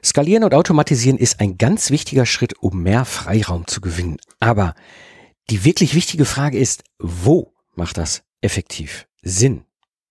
Skalieren und Automatisieren ist ein ganz wichtiger Schritt, um mehr Freiraum zu gewinnen. Aber die wirklich wichtige Frage ist, wo macht das effektiv Sinn?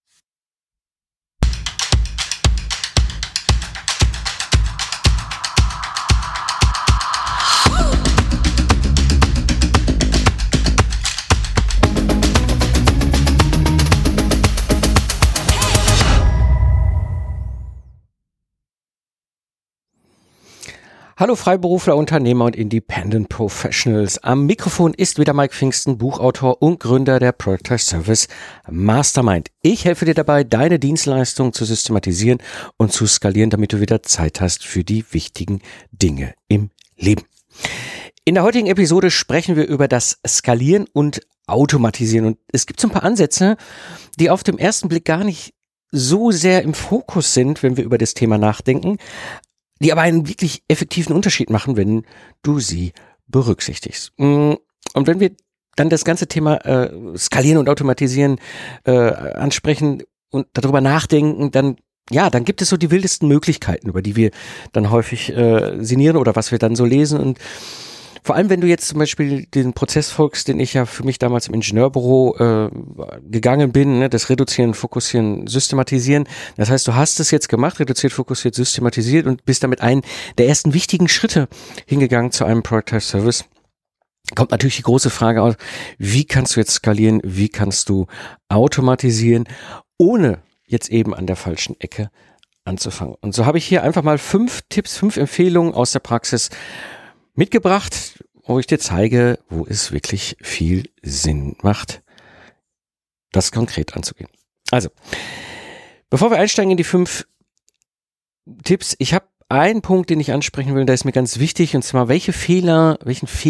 Hallo Freiberufler, Unternehmer und Independent Professionals. Am Mikrofon ist wieder Mike Pfingsten, Buchautor und Gründer der Productized Service Mastermind. Ich helfe dir dabei, deine Dienstleistungen zu systematisieren und zu skalieren, damit du wieder Zeit hast für die wichtigen Dinge im Leben. In der heutigen Episode sprechen wir über das Skalieren und Automatisieren. Und es gibt so ein paar Ansätze, die auf den ersten Blick gar nicht so sehr im Fokus sind, wenn wir über das Thema nachdenken, die aber einen wirklich effektiven Unterschied machen, wenn du sie berücksichtigst. Und wenn wir dann das ganze Thema Skalieren und Automatisieren ansprechen und darüber nachdenken, dann gibt es so die wildesten Möglichkeiten, über die wir dann häufig sinnieren oder was wir dann so lesen. Und vor allem, wenn du jetzt zum Beispiel den Prozess folgst, den ich ja für mich damals im Ingenieurbüro gegangen bin, ne, das Reduzieren, Fokussieren, Systematisieren. Das heißt, du hast es jetzt gemacht, reduziert, fokussiert, systematisiert und bist damit einen der ersten wichtigen Schritte hingegangen zu einem Productized Service. Kommt natürlich die große Frage aus, wie kannst du jetzt skalieren, wie kannst du automatisieren, ohne jetzt eben an der falschen Ecke anzufangen. Und so habe ich hier einfach mal 5 Tipps, 5 Empfehlungen aus der Praxis mitgebracht, wo ich dir zeige, wo es wirklich viel Sinn macht, das konkret anzugehen. Also, bevor wir einsteigen in die 5 Tipps, ich habe einen Punkt, den ich ansprechen will, der ist mir ganz wichtig, und zwar, welchen Fehler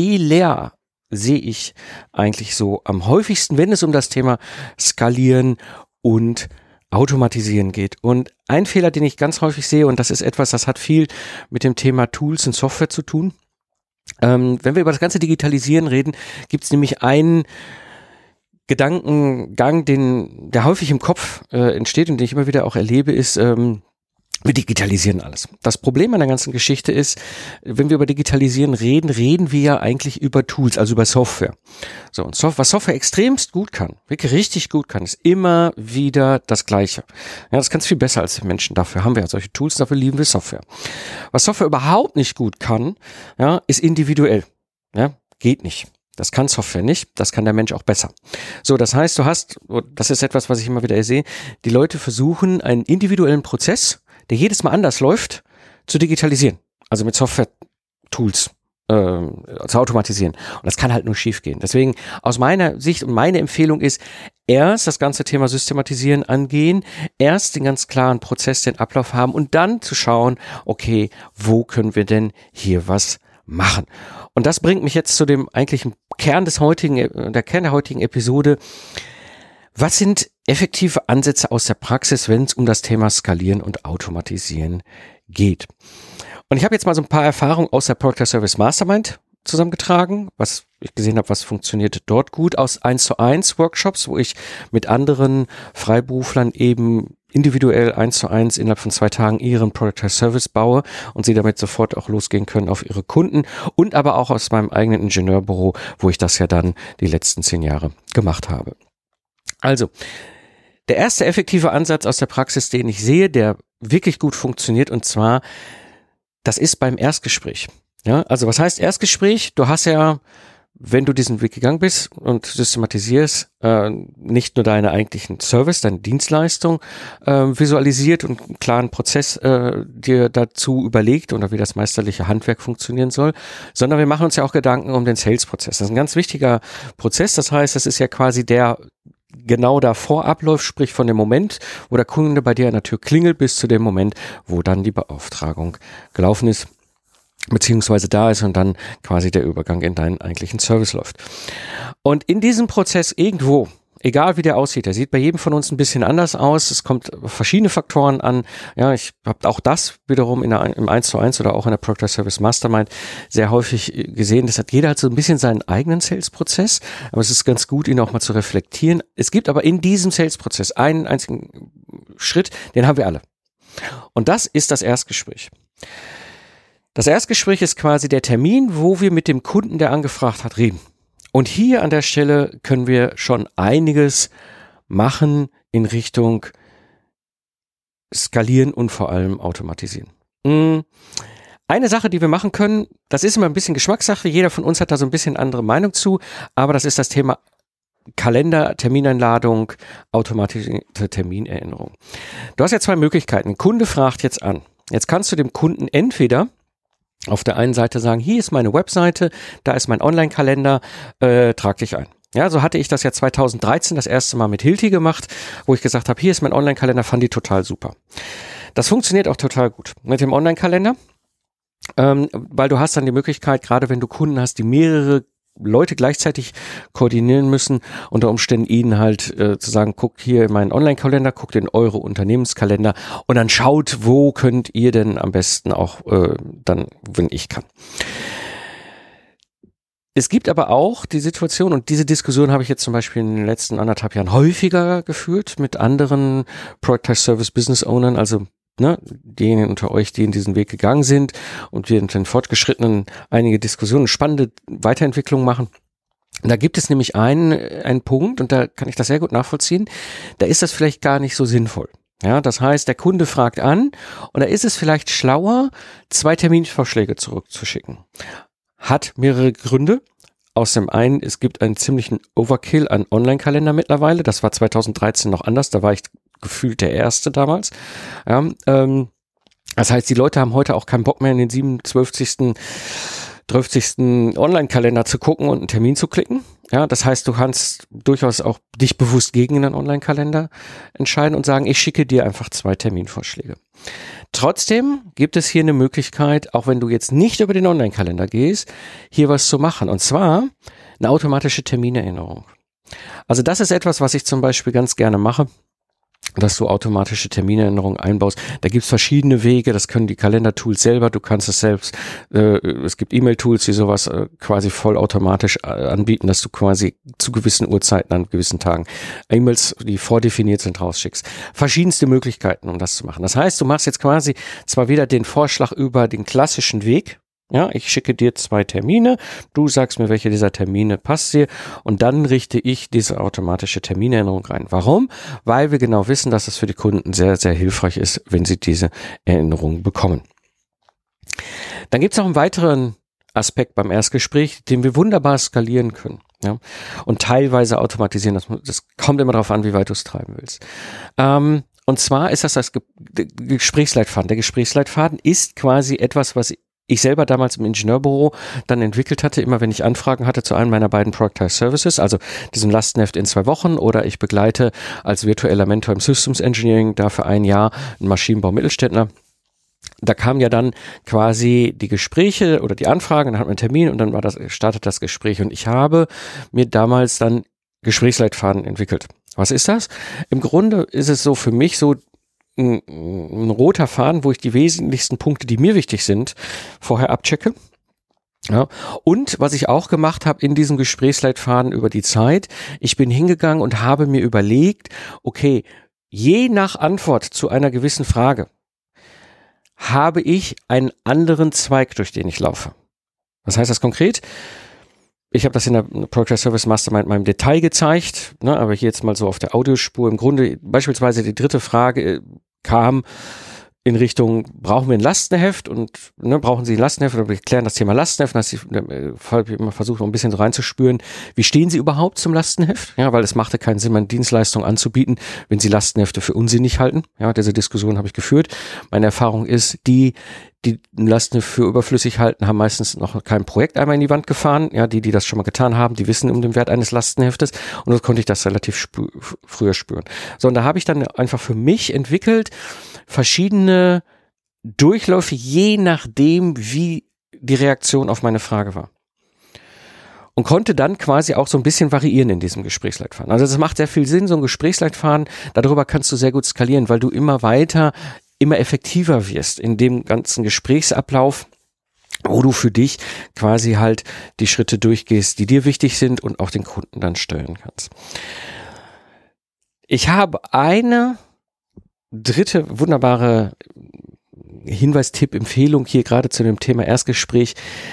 sehe ich eigentlich so am häufigsten, wenn es um das Thema Skalieren und Automatisieren geht. Und ein Fehler, den ich ganz häufig sehe, und das ist etwas, das hat viel mit dem Thema Tools und Software zu tun. Wenn wir über das ganze Digitalisieren reden, gibt es nämlich einen Gedankengang, der häufig im Kopf entsteht und den ich immer wieder auch erlebe, ist, wir digitalisieren alles. Das Problem an der ganzen Geschichte ist, wenn wir über Digitalisieren reden wir ja eigentlich über Tools, also über Software. So, und was Software extremst gut kann, wirklich richtig gut kann, ist immer wieder das Gleiche. Ja, das kann es viel besser als die Menschen. Dafür haben wir ja solche Tools, dafür lieben wir Software. Was Software überhaupt nicht gut kann, ja, ist individuell. Ja, geht nicht. Das kann Software nicht, das kann der Mensch auch besser. So, das heißt, das ist etwas, was ich immer wieder sehe, die Leute versuchen, einen individuellen Prozess, der jedes Mal anders läuft, zu digitalisieren. Also mit Software-Tools zu automatisieren. Und das kann halt nur schief gehen. Deswegen aus meiner Sicht und meine Empfehlung ist, erst das ganze Thema Systematisieren angehen, erst den ganz klaren Prozess, den Ablauf haben und dann zu schauen, okay, wo können wir denn hier was machen? Und das bringt mich jetzt zu dem eigentlichen Kern der heutigen Episode. Was sind effektive Ansätze aus der Praxis, wenn es um das Thema Skalieren und Automatisieren geht? Und ich habe jetzt mal so ein paar Erfahrungen aus der Productized Service Mastermind zusammengetragen, was ich gesehen habe, was funktioniert dort gut, aus 1:1 Workshops, wo ich mit anderen Freiberuflern eben individuell 1:1 innerhalb von 2 Tagen ihren Productized Service baue und sie damit sofort auch losgehen können auf ihre Kunden, und aber auch aus meinem eigenen Ingenieurbüro, wo ich das ja dann die letzten 10 Jahre gemacht habe. Also, der erste effektive Ansatz aus der Praxis, den ich sehe, der wirklich gut funktioniert, und zwar, das ist beim Erstgespräch. Ja, also was heißt Erstgespräch? Du hast ja, wenn du diesen Weg gegangen bist und systematisierst, nicht nur deine eigentlichen Service, deine Dienstleistung visualisiert und einen klaren Prozess dir dazu überlegt oder wie das meisterliche Handwerk funktionieren soll, sondern wir machen uns ja auch Gedanken um den Sales-Prozess. Das ist ein ganz wichtiger Prozess. Das heißt, das ist ja quasi der genau davor abläuft, sprich von dem Moment, wo der Kunde bei dir an der Tür klingelt, bis zu dem Moment, wo dann die Beauftragung gelaufen ist, beziehungsweise da ist und dann quasi der Übergang in deinen eigentlichen Service läuft. Und in diesem Prozess irgendwo, egal wie der aussieht, der sieht bei jedem von uns ein bisschen anders aus, es kommt verschiedene Faktoren an, ja, ich habe auch das wiederum im 1:1 oder auch in der Productized Service Mastermind sehr häufig gesehen, das hat jeder halt so ein bisschen seinen eigenen Sales-Prozess, aber es ist ganz gut, ihn auch mal zu reflektieren. Es gibt aber in diesem Sales-Prozess einen einzigen Schritt, den haben wir alle. Und das ist das Erstgespräch. Das Erstgespräch ist quasi der Termin, wo wir mit dem Kunden, der angefragt hat, reden. Und hier an der Stelle können wir schon einiges machen in Richtung Skalieren und vor allem automatisieren. Eine Sache, die wir machen können, das ist immer ein bisschen Geschmackssache, jeder von uns hat da so ein bisschen andere Meinung zu, aber das ist das Thema Kalender, Termineinladung, automatisierte Terminerinnerung. Du hast ja zwei Möglichkeiten. Ein Kunde fragt jetzt an. Jetzt kannst du dem Kunden entweder auf der einen Seite sagen, hier ist meine Webseite, da ist mein Online-Kalender, trag dich ein. Ja, so hatte ich das ja 2013 das erste Mal mit Hilti gemacht, wo ich gesagt habe, hier ist mein Online-Kalender, fand die total super. Das funktioniert auch total gut mit dem Online-Kalender, weil du hast dann die Möglichkeit, gerade wenn du Kunden hast, die mehrere Leute gleichzeitig koordinieren müssen, unter Umständen ihnen halt zu sagen, guckt hier in meinen Online-Kalender, guckt in eure Unternehmenskalender und dann schaut, wo könnt ihr denn am besten auch dann, wenn ich kann. Es gibt aber auch die Situation, und diese Diskussion habe ich jetzt zum Beispiel in den letzten 1,5 Jahren häufiger geführt mit anderen Product Service Business Ownern, also diejenigen unter euch, die in diesen Weg gegangen sind und wir in den Fortgeschrittenen einige Diskussionen, spannende Weiterentwicklungen machen. Da gibt es nämlich einen Punkt, und da kann ich das sehr gut nachvollziehen, da ist das vielleicht gar nicht so sinnvoll. Ja, das heißt, der Kunde fragt an und da ist es vielleicht schlauer, 2 Terminvorschläge zurückzuschicken. Hat mehrere Gründe. Aus dem einen, es gibt einen ziemlichen Overkill an Online-Kalender mittlerweile. Das war 2013 noch anders, da war ich gefühlt der Erste damals. Ja, das heißt, die Leute haben heute auch keinen Bock mehr in den 7., 12., 30. Online-Kalender zu gucken und einen Termin zu klicken. Ja, das heißt, du kannst durchaus auch dich bewusst gegen einen Online-Kalender entscheiden und sagen, ich schicke dir einfach 2 Terminvorschläge. Trotzdem gibt es hier eine Möglichkeit, auch wenn du jetzt nicht über den Online-Kalender gehst, hier was zu machen. Und zwar eine automatische Terminerinnerung. Also das ist etwas, was ich zum Beispiel ganz gerne mache, dass du automatische Terminerinnerungen einbaust. Da gibt's verschiedene Wege, das können die Kalendertools selber, du kannst es selbst, es gibt E-Mail-Tools, die sowas quasi vollautomatisch anbieten, dass du quasi zu gewissen Uhrzeiten an gewissen Tagen E-Mails, die vordefiniert sind, rausschickst. Verschiedenste Möglichkeiten, um das zu machen. Das heißt, du machst jetzt quasi zwar wieder den Vorschlag über den klassischen Weg, ja, ich schicke dir 2 Termine, du sagst mir, welche dieser Termine passt dir und dann richte ich diese automatische Terminerinnerung rein. Warum? Weil wir genau wissen, dass es für die Kunden sehr, sehr hilfreich ist, wenn sie diese Erinnerung bekommen. Dann gibt es noch einen weiteren Aspekt beim Erstgespräch, den wir wunderbar skalieren können. Ja, und teilweise automatisieren. Das kommt immer darauf an, wie weit du es treiben willst. Und zwar ist das Gesprächsleitfaden. Der Gesprächsleitfaden ist quasi etwas, was ich selber damals im Ingenieurbüro dann entwickelt hatte, immer wenn ich Anfragen hatte zu einem meiner beiden Productized Services, also diesem Lastenheft in 2 Wochen, oder ich begleite als virtueller Mentor im Systems Engineering da für ein Jahr einen Maschinenbau-Mittelständler. Da kamen ja dann quasi die Gespräche oder die Anfragen, dann hat man einen Termin und dann startet das Gespräch. Und ich habe mir damals dann Gesprächsleitfaden entwickelt. Was ist das? Im Grunde ist es so für mich so ein roter Faden, wo ich die wesentlichsten Punkte, die mir wichtig sind, vorher abchecke. Ja. Und was ich auch gemacht habe in diesem Gesprächsleitfaden über die Zeit, ich bin hingegangen und habe mir überlegt, okay, je nach Antwort zu einer gewissen Frage habe ich einen anderen Zweig, durch den ich laufe. Was heißt das konkret? Ich habe das in der Product Service Mastermind mal im Detail gezeigt, ne, aber hier jetzt mal so auf der Audiospur. Im Grunde beispielsweise die 3. Frage kam in Richtung, brauchen wir ein Lastenheft und brauchen Sie ein Lastenheft oder wir klären das Thema Lastenheft, dass ich immer versuche, ein bisschen so reinzuspüren, wie stehen Sie überhaupt zum Lastenheft? Ja, weil es machte keinen Sinn, meine Dienstleistung anzubieten, wenn Sie Lastenhefte für unsinnig halten. Ja, diese Diskussion habe ich geführt. Meine Erfahrung ist, die ein Lastenheft für überflüssig halten, haben meistens noch kein Projekt einmal in die Wand gefahren. Ja, die das schon mal getan haben, die wissen um den Wert eines Lastenheftes und so konnte ich das relativ früher spüren. So, und da habe ich dann einfach für mich entwickelt, verschiedene Durchläufe, je nachdem, wie die Reaktion auf meine Frage war. Und konnte dann quasi auch so ein bisschen variieren in diesem Gesprächsleitfaden. Also das macht sehr viel Sinn, so ein Gesprächsleitfaden, darüber kannst du sehr gut skalieren, weil du immer effektiver wirst in dem ganzen Gesprächsablauf, wo du für dich quasi halt die Schritte durchgehst, die dir wichtig sind und auch den Kunden dann steuern kannst. Ich habe eine dritte wunderbare Hinweis, Tipp, Empfehlung hier gerade zu dem Thema Erstgespräch.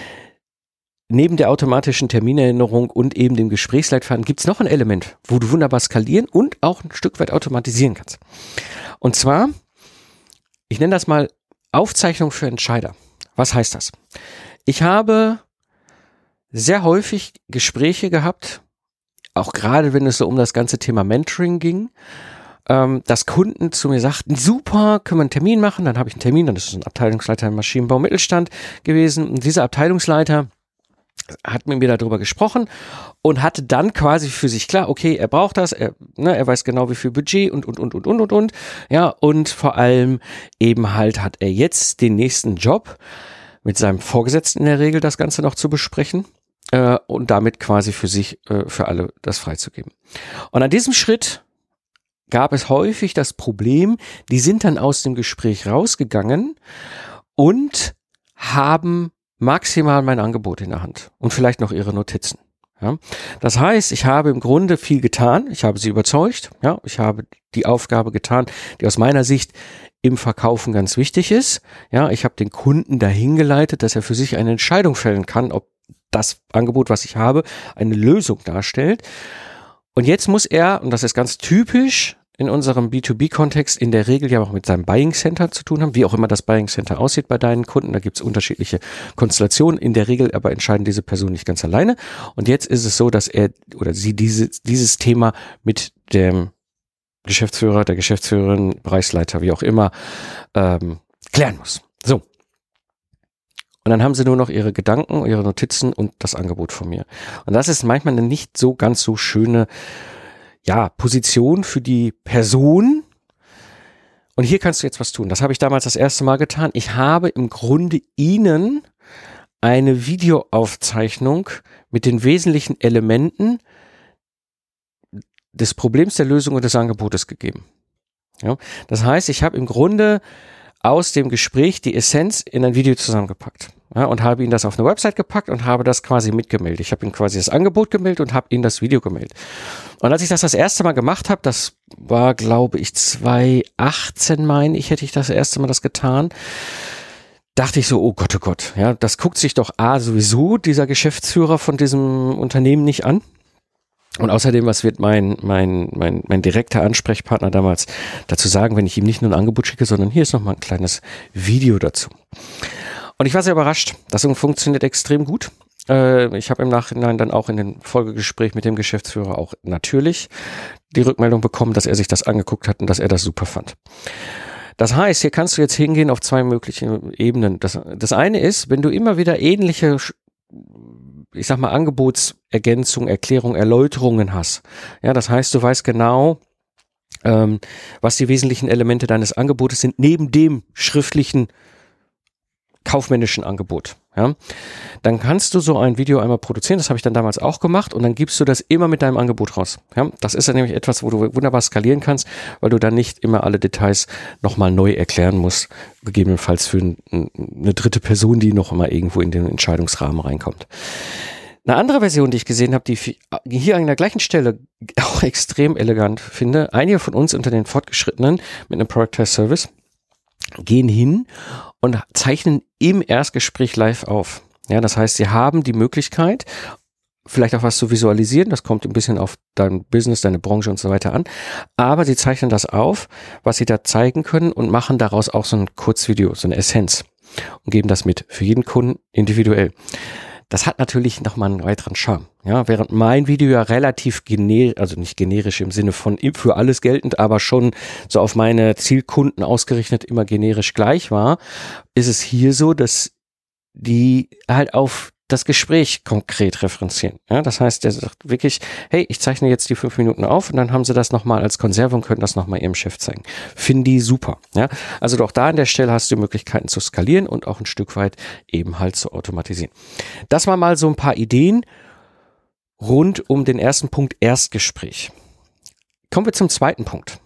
Neben der automatischen Terminerinnerung und eben dem Gesprächsleitfaden gibt es noch ein Element, wo du wunderbar skalieren und auch ein Stück weit automatisieren kannst. Und zwar, ich nenne das mal Aufzeichnung für Entscheider. Was heißt das? Ich habe sehr häufig Gespräche gehabt, auch gerade wenn es so um das ganze Thema Mentoring ging, dass Kunden zu mir sagten, super, können wir einen Termin machen? Dann habe ich einen Termin, dann ist es ein Abteilungsleiter im Maschinenbau Mittelstand gewesen. Und dieser Abteilungsleiter hat mit mir darüber gesprochen und hatte dann quasi für sich klar, okay, er braucht das, er weiß genau, wie viel Budget und. Ja, und vor allem eben halt hat er jetzt den nächsten Job mit seinem Vorgesetzten in der Regel das Ganze noch zu besprechen und damit quasi für sich, für alle das freizugeben. Und an diesem Schritt gab es häufig das Problem, die sind dann aus dem Gespräch rausgegangen und haben maximal mein Angebot in der Hand und vielleicht noch ihre Notizen. Ja. Das heißt, ich habe im Grunde viel getan, ich habe sie überzeugt, ja, ich habe die Aufgabe getan, die aus meiner Sicht im Verkaufen ganz wichtig ist. Ja, ich habe den Kunden dahin geleitet, dass er für sich eine Entscheidung fällen kann, ob das Angebot, was ich habe, eine Lösung darstellt. Und jetzt muss er, und das ist ganz typisch in unserem B2B-Kontext, in der Regel ja auch mit seinem Buying Center zu tun haben, wie auch immer das Buying Center aussieht bei deinen Kunden. Da gibt es unterschiedliche Konstellationen. In der Regel aber entscheiden diese Personen nicht ganz alleine. Und jetzt ist es so, dass er oder sie dieses Thema mit dem Geschäftsführer, der Geschäftsführerin, Bereichsleiter, wie auch immer, klären muss. So. Und dann haben sie nur noch ihre Gedanken, ihre Notizen und das Angebot von mir. Und das ist manchmal eine nicht so ganz so schöne Position für die Person. Und hier kannst du jetzt was tun. Das habe ich damals das erste Mal getan. Ich habe im Grunde ihnen eine Videoaufzeichnung mit den wesentlichen Elementen des Problems, der Lösung und des Angebotes gegeben. Ja, das heißt, ich habe im Grunde aus dem Gespräch die Essenz in ein Video zusammengepackt, ja, und habe ihn das auf eine Website gepackt und habe das quasi mitgemeldet. Ich habe ihm quasi das Angebot gemeldet und habe ihm das Video gemeldet. Und als ich das erste Mal gemacht habe, das war, glaube ich, 2018, meine ich, hätte ich das erste Mal das getan, dachte ich so, oh Gott, ja, das guckt sich doch sowieso dieser Geschäftsführer von diesem Unternehmen nicht an. Und außerdem, was wird mein direkter Ansprechpartner damals dazu sagen, wenn ich ihm nicht nur ein Angebot schicke, sondern hier ist nochmal ein kleines Video dazu. Und ich war sehr überrascht. Das funktioniert extrem gut. Ich habe im Nachhinein dann auch in den Folgegespräch mit dem Geschäftsführer auch natürlich die Rückmeldung bekommen, dass er sich das angeguckt hat und dass er das super fand. Das heißt, hier kannst du jetzt hingehen auf zwei mögliche Ebenen. Das eine ist, wenn du immer wieder ähnliche, ich sag mal, Angebotsergänzung, Erklärung, Erläuterungen hast. Ja, das heißt, du weißt genau, was die wesentlichen Elemente deines Angebotes sind, neben dem schriftlichen kaufmännischen Angebot. Ja, dann kannst du so ein Video einmal produzieren, das habe ich dann damals auch gemacht, und dann gibst du das immer mit deinem Angebot raus. Ja, das ist dann nämlich etwas, wo du wunderbar skalieren kannst, weil du dann nicht immer alle Details nochmal neu erklären musst, gegebenenfalls für eine dritte Person, die noch immer irgendwo in den Entscheidungsrahmen reinkommt. Eine andere Version, die ich gesehen habe, die hier an der gleichen Stelle auch extrem elegant finde, einige von uns unter den Fortgeschrittenen mit einem Productized Service gehen hin und zeichnen im Erstgespräch live auf. Ja, das heißt, sie haben die Möglichkeit, vielleicht auch was zu visualisieren. Das kommt ein bisschen auf dein Business, deine Branche und so weiter an. Aber sie zeichnen das auf, was sie da zeigen können, und machen daraus auch so ein Kurzvideo, so eine Essenz, und geben das mit für jeden Kunden individuell. Das hat natürlich nochmal einen weiteren Charme. Ja, während mein Video ja relativ generisch, also nicht generisch im Sinne von für alles geltend, aber schon so auf meine Zielkunden ausgerichtet immer generisch gleich war, ist es hier so, dass die halt auf das Gespräch konkret referenzieren. Ja, das heißt, der sagt wirklich, hey, ich zeichne jetzt die 5 Minuten auf, und dann haben sie das nochmal als Konserve und können das nochmal ihrem Chef zeigen. Finden die super. Ja, also auch da an der Stelle hast du Möglichkeiten zu skalieren und auch ein Stück weit eben halt zu automatisieren. Das war mal so ein paar Ideen rund um den ersten Punkt Erstgespräch. Kommen wir zum zweiten Punkt.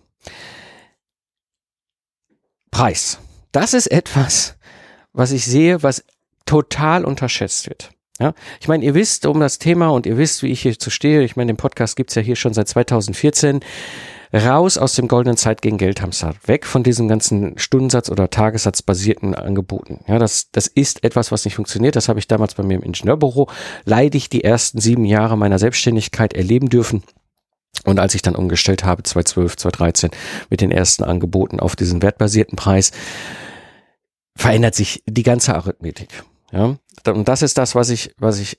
Preis. Das ist etwas, was ich sehe, was total unterschätzt wird. Ja, ich meine, ihr wisst um das Thema und ihr wisst, wie ich hierzu stehe. Ich meine, den Podcast gibt's ja hier schon seit 2014. Raus aus dem goldenen Zeit gegen Geldhamster, weg von diesem ganzen Stundensatz- oder Tagessatzbasierten Angeboten. Ja, das ist etwas, was nicht funktioniert. Das habe ich damals bei mir im Ingenieurbüro leidig die ersten 7 Jahre meiner Selbstständigkeit erleben dürfen. Und als ich dann umgestellt habe, 2012, 2013, mit den ersten Angeboten auf diesen wertbasierten Preis, verändert sich die ganze Arithmetik. Ja, und das ist das, was ich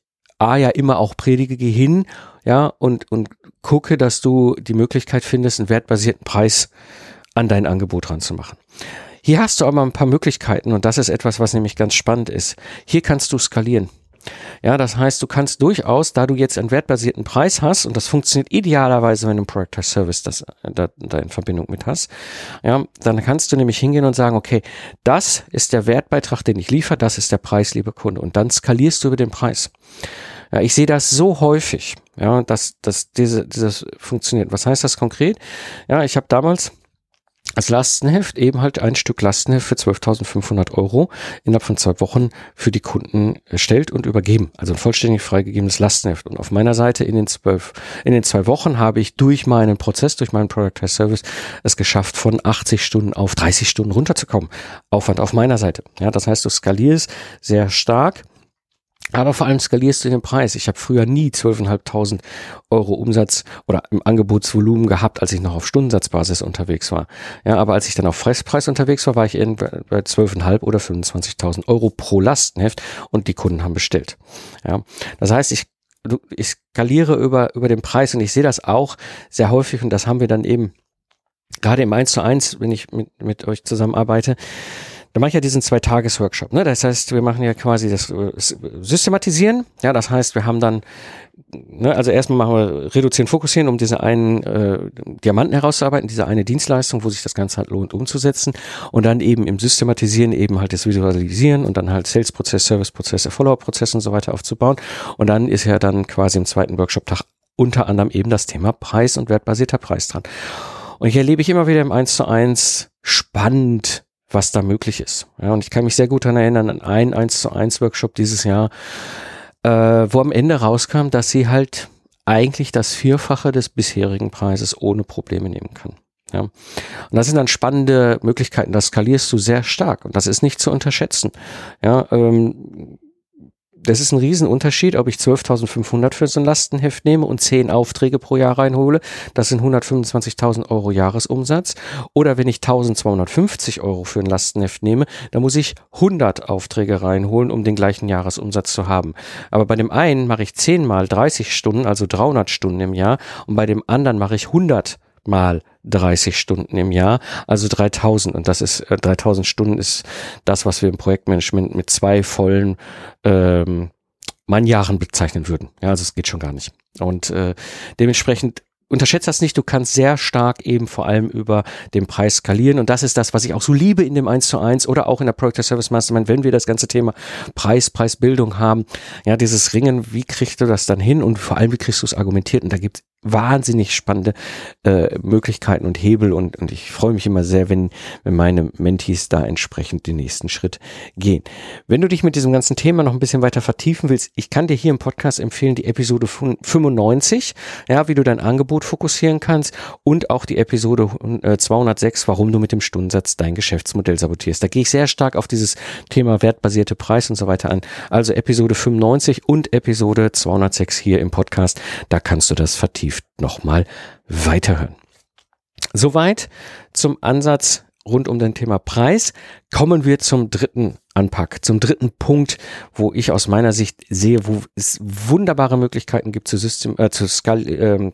ja immer auch predige, geh hin, ja, und gucke, dass du die Möglichkeit findest, einen wertbasierten Preis an dein Angebot ranzumachen. Hier hast du aber ein paar Möglichkeiten und das ist etwas, was nämlich ganz spannend ist. Hier kannst du skalieren. Ja, das heißt, du kannst durchaus, da du jetzt einen wertbasierten Preis hast, und das funktioniert idealerweise, wenn du ein Productized Service da in Verbindung mit hast, ja, dann kannst du nämlich hingehen und sagen, okay, das ist der Wertbeitrag, den ich liefere, das ist der Preis, lieber Kunde, und dann skalierst du über den Preis. Ja, ich sehe das so häufig, ja, dass dieses funktioniert. Was heißt das konkret? Ja, ich habe damals als Lastenheft eben halt ein Stück Lastenheft für 12.500 € innerhalb von 2 Wochen für die Kunden erstellt und übergeben. Also ein vollständig freigegebenes Lastenheft. Und auf meiner Seite in den 2 Wochen habe ich durch meinen Prozess, durch meinen Productized Service es geschafft, von 80 Stunden auf 30 Stunden runterzukommen. Aufwand auf meiner Seite. Ja, das heißt, du skalierst sehr stark. Aber vor allem skalierst du den Preis. Ich habe früher nie 12.500 € Umsatz oder im Angebotsvolumen gehabt, als ich noch auf Stundensatzbasis unterwegs war. Ja, aber als ich dann auf Festpreis unterwegs war, war ich bei 12.500 oder 25.000 € pro Lastenheft und die Kunden haben bestellt. Ja, das heißt, ich skaliere über den Preis und ich sehe das auch sehr häufig und das haben wir dann eben gerade im 1:1, wenn ich mit euch zusammenarbeite. Da mache ich ja diesen 2-Tages-Workshop, ne? Das heißt, wir machen ja quasi das Systematisieren. Ja, das heißt, wir haben dann, ne, also erstmal machen wir Reduzieren, Fokussieren, um diese einen Diamanten herauszuarbeiten, diese eine Dienstleistung, wo sich das Ganze halt lohnt umzusetzen. Und dann eben im Systematisieren eben halt das Visualisieren und dann halt Sales-Prozess, Service-Prozesse, Follow-up-Prozesse und so weiter aufzubauen. Und dann ist ja dann quasi im zweiten Workshop-Tag unter anderem eben das Thema Preis und wertbasierter Preis dran. Und hier erlebe ich immer wieder im 1:1 spannend, was da möglich ist. Ja, und ich kann mich sehr gut daran erinnern, an einen 1:1 Workshop dieses Jahr, wo am Ende rauskam, dass sie halt eigentlich das Vierfache des bisherigen Preises ohne Probleme nehmen kann. Ja. Und das sind dann spannende Möglichkeiten, das skalierst du sehr stark und das ist nicht zu unterschätzen. Ja, das ist ein Riesenunterschied, ob ich 12.500 für so ein Lastenheft nehme und 10 Aufträge pro Jahr reinhole. Das sind 125.000 € Jahresumsatz. Oder wenn ich 1.250 € für ein Lastenheft nehme, dann muss ich 100 Aufträge reinholen, um den gleichen Jahresumsatz zu haben. Aber bei dem einen mache ich 10 mal 30 Stunden, also 300 Stunden im Jahr. Und bei dem anderen mache ich 100 mal 30 Stunden im Jahr, also 3.000. Und das ist 3.000 Stunden ist das, was wir im Projektmanagement mit 2 vollen Mannjahren bezeichnen würden. Ja, also es geht schon gar nicht. Und dementsprechend unterschätzt das nicht, du kannst sehr stark eben vor allem über den Preis skalieren und das ist das, was ich auch so liebe in dem 1:1 oder auch in der Productized Service Mastermind, wenn wir das ganze Thema Preisbildung haben, ja, dieses Ringen, wie kriegst du das dann hin und vor allem, wie kriegst du es argumentiert und da gibt es wahnsinnig spannende Möglichkeiten und Hebel und ich freue mich immer sehr, wenn meine Mentees da entsprechend den nächsten Schritt gehen. Wenn du dich mit diesem ganzen Thema noch ein bisschen weiter vertiefen willst, ich kann dir hier im Podcast empfehlen, die Episode 95, ja, wie du dein Angebot fokussieren kannst und auch die Episode 206, warum du mit dem Stundensatz dein Geschäftsmodell sabotierst. Da gehe ich sehr stark auf dieses Thema wertbasierte Preis und so weiter an. Also Episode 95 und Episode 206 hier im Podcast, da kannst du das vertiefen nochmal weiterhören. Soweit zum Ansatz rund um das Thema Preis. Kommen wir zum dritten Anpack, zum dritten Punkt, wo ich aus meiner Sicht sehe, wo es wunderbare Möglichkeiten gibt zu skalieren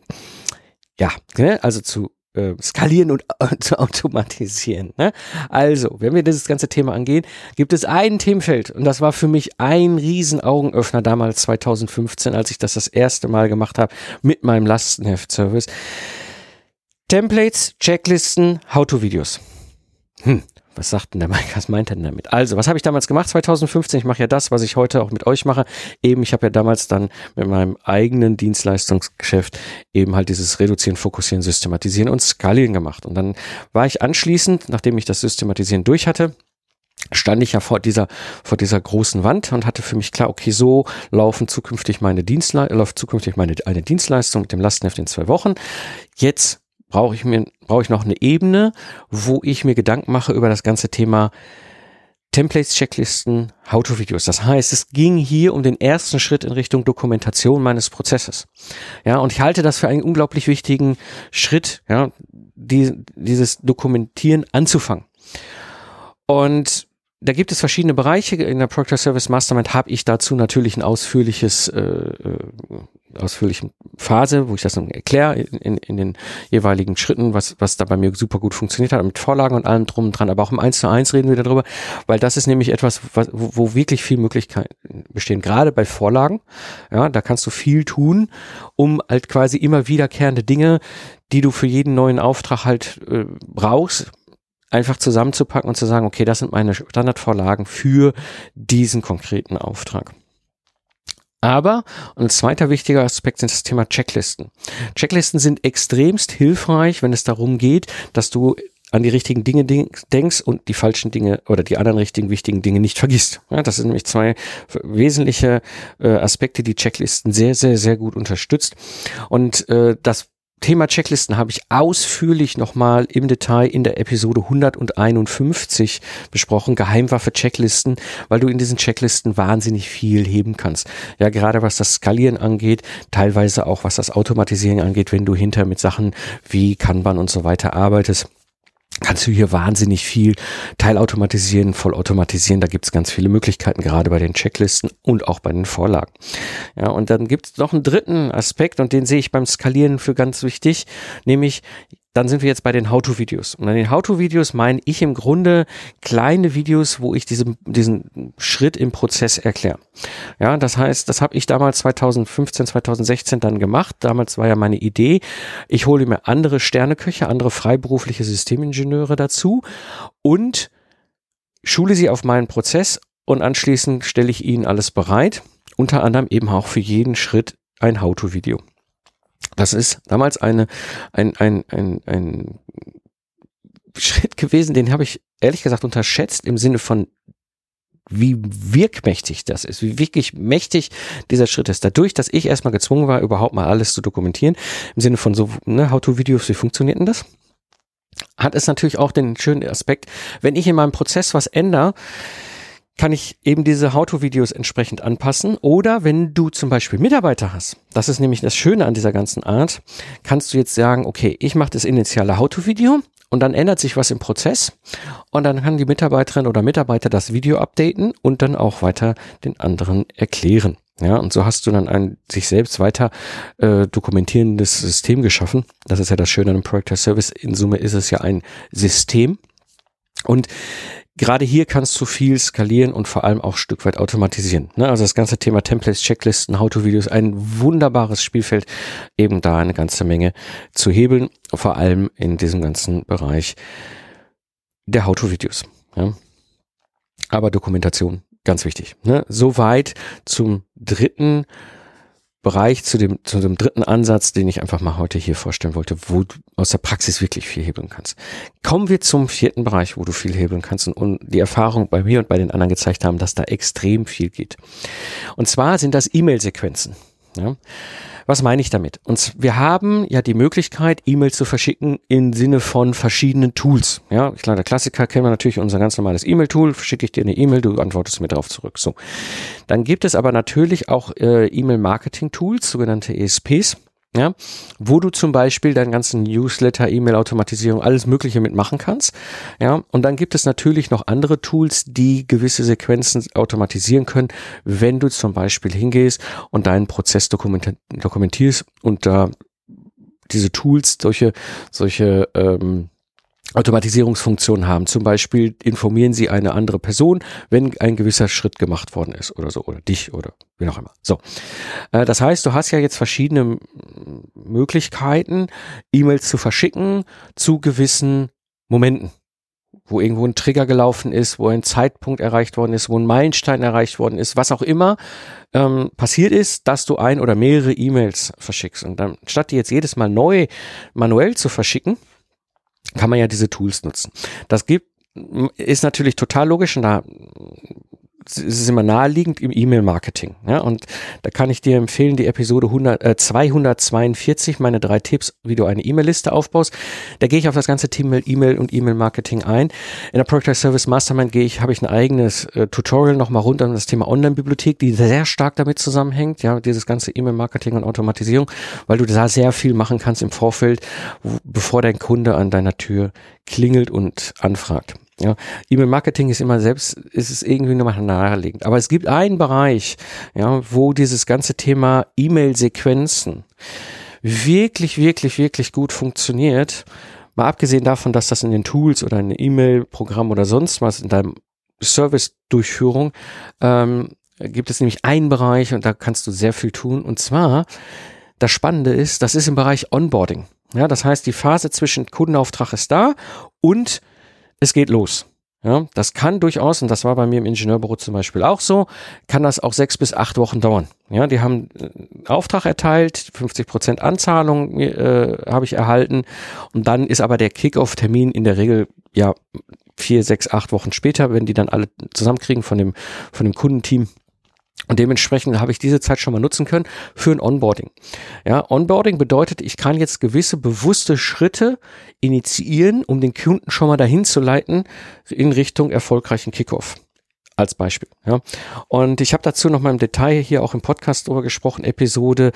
und zu automatisieren. Ne? Also, wenn wir dieses ganze Thema angehen, gibt es ein Themenfeld und das war für mich ein riesen Augenöffner damals 2015, als ich das erste Mal gemacht habe mit meinem Lastenheft-Service. Templates, Checklisten, How-to-Videos. Was sagt denn der Mike? Was meint er denn damit? Also, was habe ich damals gemacht? 2015, ich mache ja das, was ich heute auch mit euch mache. Eben, ich habe ja damals dann mit meinem eigenen Dienstleistungsgeschäft eben halt dieses Reduzieren, Fokussieren, Systematisieren und Skalieren gemacht. Und dann war ich anschließend, nachdem ich das Systematisieren durch hatte, stand ich ja vor dieser großen Wand und hatte für mich klar, okay, so läuft zukünftig eine Dienstleistung mit dem Lastenheft in 2 Wochen. Jetzt brauche ich noch eine Ebene, wo ich mir Gedanken mache über das ganze Thema Templates, Checklisten, How-to-Videos. Das heißt, es ging hier um den ersten Schritt in Richtung Dokumentation meines Prozesses. Ja, und ich halte das für einen unglaublich wichtigen Schritt, ja, dieses Dokumentieren anzufangen. Und da gibt es verschiedene Bereiche. In der Project Service Mastermind habe ich dazu natürlich ein ausführliche Phase, wo ich das dann erkläre in den jeweiligen Schritten, was da bei mir super gut funktioniert hat, mit Vorlagen und allem drum und dran. Aber auch im 1:1 reden wir darüber, weil das ist nämlich etwas, wo wirklich viel Möglichkeiten bestehen. Gerade bei Vorlagen, ja, da kannst du viel tun, um halt quasi immer wiederkehrende Dinge, die du für jeden neuen Auftrag halt brauchst, einfach zusammenzupacken und zu sagen, okay, das sind meine Standardvorlagen für diesen konkreten Auftrag. Aber, und ein zweiter wichtiger Aspekt sind das Thema Checklisten. Checklisten sind extremst hilfreich, wenn es darum geht, dass du an die richtigen Dinge denkst und die falschen Dinge oder die anderen richtigen, wichtigen Dinge nicht vergisst. Ja, das sind nämlich zwei wesentliche Aspekte, die Checklisten sehr, sehr, sehr gut unterstützt. Und das Thema Checklisten habe ich ausführlich nochmal im Detail in der Episode 151 besprochen, Geheimwaffe-Checklisten, weil du in diesen Checklisten wahnsinnig viel heben kannst. Ja, gerade was das Skalieren angeht, teilweise auch was das Automatisieren angeht, wenn du hinter mit Sachen wie Kanban und so weiter arbeitest, kannst du hier wahnsinnig viel teilautomatisieren, vollautomatisieren. Da gibt es ganz viele Möglichkeiten, gerade bei den Checklisten und auch bei den Vorlagen. Ja, und dann gibt es noch einen dritten Aspekt und den sehe ich beim Skalieren für ganz wichtig, nämlich dann sind wir jetzt bei den How-to-Videos. Und an den How-to-Videos meine ich im Grunde kleine Videos, wo ich diesen Schritt im Prozess erkläre. Ja, das heißt, das habe ich damals 2015, 2016 dann gemacht. Damals war ja meine Idee, ich hole mir andere Sterneköche, andere freiberufliche Systemingenieure dazu und schule sie auf meinen Prozess und anschließend stelle ich ihnen alles bereit. Unter anderem eben auch für jeden Schritt ein How-to-Video. Das ist damals ein Schritt gewesen, den habe ich ehrlich gesagt unterschätzt im Sinne von, wie wirkmächtig das ist, wie wirklich mächtig dieser Schritt ist. Dadurch, dass ich erstmal gezwungen war, überhaupt mal alles zu dokumentieren, im Sinne von so, How-to-Videos, wie funktioniert denn das? Hat es natürlich auch den schönen Aspekt, wenn ich in meinem Prozess was ändere, kann ich eben diese How-to-Videos entsprechend anpassen. Oder wenn du zum Beispiel Mitarbeiter hast, das ist nämlich das Schöne an dieser ganzen Art, kannst du jetzt sagen, okay, ich mache das initiale How-to-Video und dann ändert sich was im Prozess und dann kann die Mitarbeiterin oder Mitarbeiter das Video updaten und dann auch weiter den anderen erklären. Ja, und so hast du dann ein sich selbst weiter dokumentierendes System geschaffen. Das ist ja das Schöne an einem Project Service. In Summe ist es ja ein System. Und gerade hier kannst du viel skalieren und vor allem auch ein Stück weit automatisieren. Ne? Also das ganze Thema Templates, Checklisten, How-to-Videos, ein wunderbares Spielfeld, eben da eine ganze Menge zu hebeln, vor allem in diesem ganzen Bereich der How-to-Videos. Ja? Aber Dokumentation, ganz wichtig. Ne? Soweit zum dritten Bereich, zu dem dritten Ansatz, den ich einfach mal heute hier vorstellen wollte, wo du aus der Praxis wirklich viel hebeln kannst. Kommen wir zum vierten Bereich, wo du viel hebeln kannst und die Erfahrung bei mir und bei den anderen gezeigt haben, dass da extrem viel geht. Und zwar sind das E-Mail-Sequenzen. Ja? Was meine ich damit? Wir haben ja die Möglichkeit, E-Mails zu verschicken im Sinne von verschiedenen Tools. Ja, klar, der Klassiker kennen wir natürlich, unser ganz normales E-Mail-Tool. Schicke ich dir eine E-Mail, du antwortest mir darauf zurück. So. Dann gibt es aber natürlich auch E-Mail-Marketing-Tools, sogenannte ESPs. Ja, wo du zum Beispiel deinen ganzen Newsletter, E-Mail-Automatisierung, alles Mögliche mitmachen kannst. Ja, und dann gibt es natürlich noch andere Tools, die gewisse Sequenzen automatisieren können, wenn du zum Beispiel hingehst und deinen Prozess dokumentierst und da diese Tools solche Automatisierungsfunktionen haben. Zum Beispiel informieren sie eine andere Person, wenn ein gewisser Schritt gemacht worden ist oder so, oder dich oder wie auch immer. So, das heißt, du hast ja jetzt verschiedene Möglichkeiten, E-Mails zu verschicken zu gewissen Momenten, wo irgendwo ein Trigger gelaufen ist, wo ein Zeitpunkt erreicht worden ist, wo ein Meilenstein erreicht worden ist, was auch immer passiert ist, dass du ein oder mehrere E-Mails verschickst. Und dann, statt die jetzt jedes Mal neu manuell zu verschicken, kann man ja diese Tools nutzen. Das ist natürlich total logisch und da es ist immer naheliegend im E-Mail-Marketing. Ja, und da kann ich dir empfehlen, die Episode 242, meine 3 Tipps, wie du eine E-Mail-Liste aufbaust. Da gehe ich auf das ganze Thema E-Mail und E-Mail-Marketing ein. In der Product Service Mastermind habe ich ein eigenes Tutorial nochmal rund um das Thema Online-Bibliothek, die sehr stark damit zusammenhängt, ja, dieses ganze E-Mail-Marketing und Automatisierung, weil du da sehr viel machen kannst im Vorfeld, bevor dein Kunde an deiner Tür klingelt und anfragt. Ja, E-Mail-Marketing ist es irgendwie nur mal naheliegend. Aber es gibt einen Bereich, ja, wo dieses ganze Thema E-Mail-Sequenzen wirklich, wirklich, wirklich gut funktioniert. Mal abgesehen davon, dass das in den Tools oder in einem E-Mail-Programm oder sonst was in deinem Service-Durchführung gibt es nämlich einen Bereich und da kannst du sehr viel tun. Und zwar, das Spannende ist, das ist im Bereich Onboarding. Ja, das heißt, die Phase zwischen Kundenauftrag ist da und es geht los. Ja, das kann durchaus, und das war bei mir im Ingenieurbüro zum Beispiel auch so, kann das auch 6 bis 8 Wochen dauern. Ja, die haben Auftrag erteilt, 50% Anzahlung habe ich erhalten und dann ist aber der Kick-Off-Termin in der Regel 4, 6, 8 Wochen später, wenn die dann alle zusammenkriegen von dem Kundenteam. Und dementsprechend habe ich diese Zeit schon mal nutzen können für ein Onboarding. Ja, Onboarding bedeutet, ich kann jetzt gewisse bewusste Schritte initiieren, um den Kunden schon mal dahin zu leiten in Richtung erfolgreichen Kickoff. Als Beispiel. Ja. Und ich habe dazu noch mal im Detail hier auch im Podcast drüber gesprochen, Episode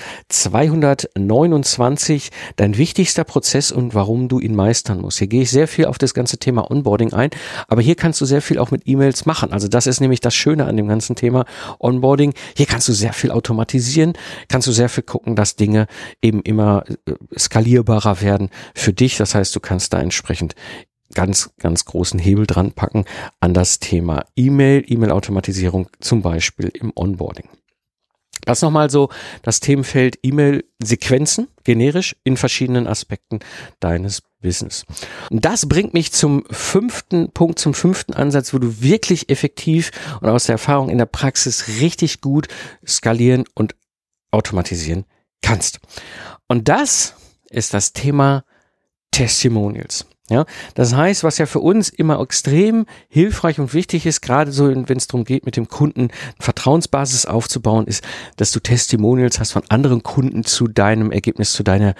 229, dein wichtigster Prozess und warum du ihn meistern musst. Hier gehe ich sehr viel auf das ganze Thema Onboarding ein, aber hier kannst du sehr viel auch mit E-Mails machen. Also das ist nämlich das Schöne an dem ganzen Thema Onboarding. Hier kannst du sehr viel automatisieren, kannst du sehr viel gucken, dass Dinge eben immer skalierbarer werden für dich. Das heißt, du kannst da entsprechend ganz, ganz großen Hebel dran packen an das Thema E-Mail-Automatisierung, zum Beispiel im Onboarding. Das nochmal so das Themenfeld E-Mail-Sequenzen, generisch in verschiedenen Aspekten deines Business. Und das bringt mich zum 5. Punkt, zum 5. Ansatz, wo du wirklich effektiv und aus der Erfahrung in der Praxis richtig gut skalieren und automatisieren kannst. Und das ist das Thema Testimonials. Ja, das heißt, was ja für uns immer extrem hilfreich und wichtig ist, gerade so, wenn es darum geht, mit dem Kunden eine Vertrauensbasis aufzubauen, ist, dass du Testimonials hast von anderen Kunden zu deinem Ergebnis, zu deinem,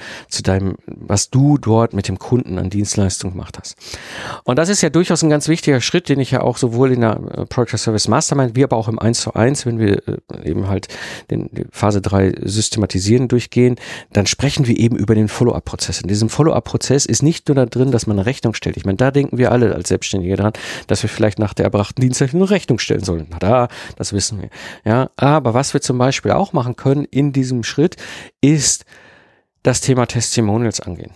was du dort mit dem Kunden an Dienstleistung gemacht hast. Und das ist ja durchaus ein ganz wichtiger Schritt, den ich ja auch sowohl in der Product Service Mastermind, wie aber auch im 1:1, wenn wir eben halt die Phase 3 systematisieren durchgehen, dann sprechen wir eben über den Follow-up-Prozess. In diesem Follow-up-Prozess ist nicht nur da drin, dass man eine Rechnung stellt. Ich meine, da denken wir alle als Selbstständige dran, dass wir vielleicht nach der erbrachten Dienstleistung eine Rechnung stellen sollen. Das wissen wir. Ja, aber was wir zum Beispiel auch machen können in diesem Schritt, ist das Thema Testimonials angehen.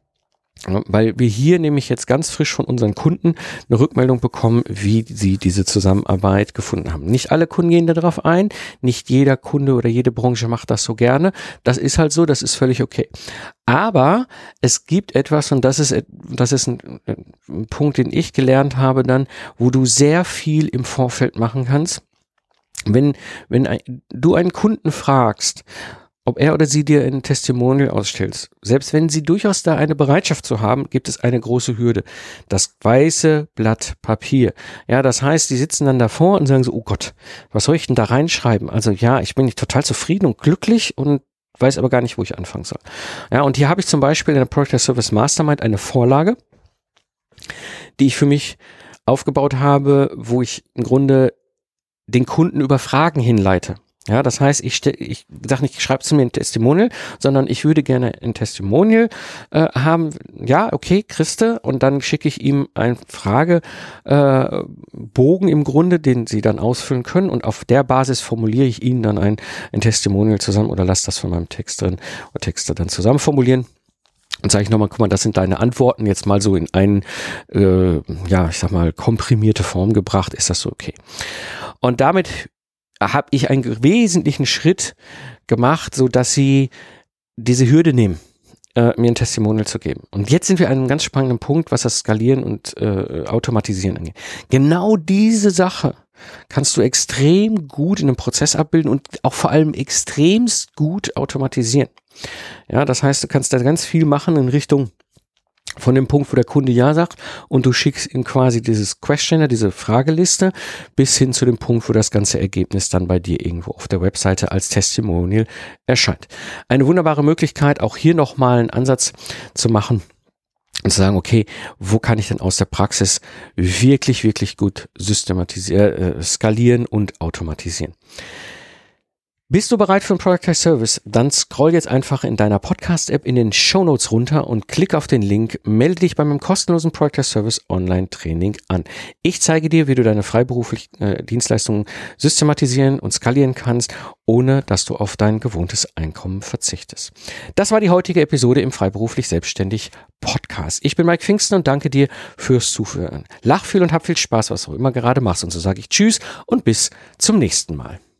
Weil wir hier nämlich jetzt ganz frisch von unseren Kunden eine Rückmeldung bekommen, wie sie diese Zusammenarbeit gefunden haben. Nicht alle Kunden gehen darauf ein, nicht jeder Kunde oder jede Branche macht das so gerne. Das ist halt so, das ist völlig okay. Aber es gibt etwas, und das ist ein Punkt, den ich gelernt habe dann, wo du sehr viel im Vorfeld machen kannst. Wenn du einen Kunden fragst, ob er oder sie dir ein Testimonial ausstellt, selbst wenn sie durchaus da eine Bereitschaft zu haben, gibt es eine große Hürde. Das weiße Blatt Papier. Ja, das heißt, die sitzen dann davor und sagen so, oh Gott, was soll ich denn da reinschreiben? Also ja, ich bin nicht total zufrieden und glücklich und weiß aber gar nicht, wo ich anfangen soll. Ja, und hier habe ich zum Beispiel in der Product Service Mastermind eine Vorlage, die ich für mich aufgebaut habe, wo ich im Grunde den Kunden über Fragen hinleite. Ja, das heißt, ich sage nicht, schreib zu mir ein Testimonial, sondern ich würde gerne ein Testimonial haben. Ja, okay, kriegste, und dann schicke ich ihm einen Fragebogen im Grunde, den Sie dann ausfüllen können, und auf der Basis formuliere ich Ihnen dann ein Testimonial zusammen oder lasse das von meinem Texter dann zusammen formulieren. Und sage ich nochmal, guck mal, das sind deine Antworten, jetzt mal so in einen, komprimierte Form gebracht, ist das so okay. Und damit habe ich einen wesentlichen Schritt gemacht, so dass sie diese Hürde nehmen, mir ein Testimonial zu geben. Und jetzt sind wir an einem ganz spannenden Punkt, was das Skalieren und Automatisieren angeht. Genau diese Sache kannst du extrem gut in einem Prozess abbilden und auch vor allem extremst gut automatisieren. Ja, das heißt, du kannst da ganz viel machen in Richtung Von dem Punkt, wo der Kunde Ja sagt und du schickst ihm quasi dieses Questionnaire, diese Frageliste, bis hin zu dem Punkt, wo das ganze Ergebnis dann bei dir irgendwo auf der Webseite als Testimonial erscheint. Eine wunderbare Möglichkeit, auch hier nochmal einen Ansatz zu machen und zu sagen, okay, wo kann ich denn aus der Praxis wirklich, wirklich gut skalieren und automatisieren. Bist du bereit für ein Product as Service? Dann scroll jetzt einfach in deiner Podcast-App in den Shownotes runter und klick auf den Link, melde dich bei meinem kostenlosen Product as Service Online-Training an. Ich zeige dir, wie du deine freiberuflichen Dienstleistungen systematisieren und skalieren kannst, ohne dass du auf dein gewohntes Einkommen verzichtest. Das war die heutige Episode im Freiberuflich Selbstständig Podcast. Ich bin Mike Pfingsten und danke dir fürs Zuhören. Lach viel und hab viel Spaß, was du immer gerade machst. Und so sage ich Tschüss und bis zum nächsten Mal.